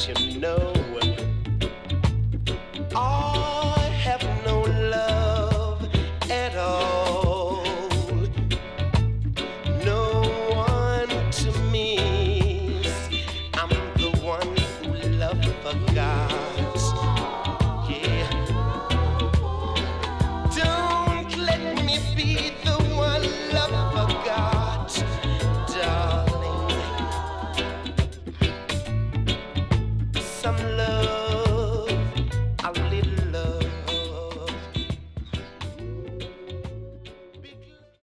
you know. I have no love at all. No one to miss. I'm the one who love forgot. Yeah. Don't let me be the one love forgot, darling. Some love